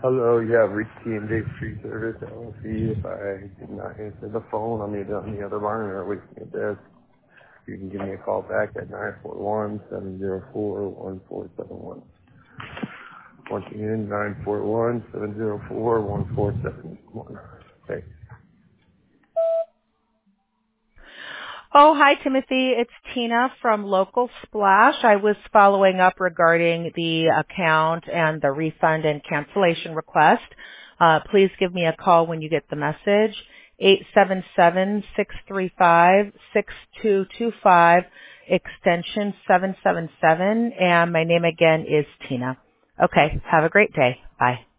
Hello, you have reached T&J Tree Service LLC. If I did not answer the phone, I'm either on the other line or away from your desk. You can give me a call back at 941-704-1471. Once again, 941-704-1471. Thanks. Oh, hi, Timothy. It's Tina from Local Splash. I was following up regarding the account and the refund and cancellation request. Please give me a call when you get the message. 877-635-6225, extension 777, and my name again is Tina. Okay, have a great day. Bye.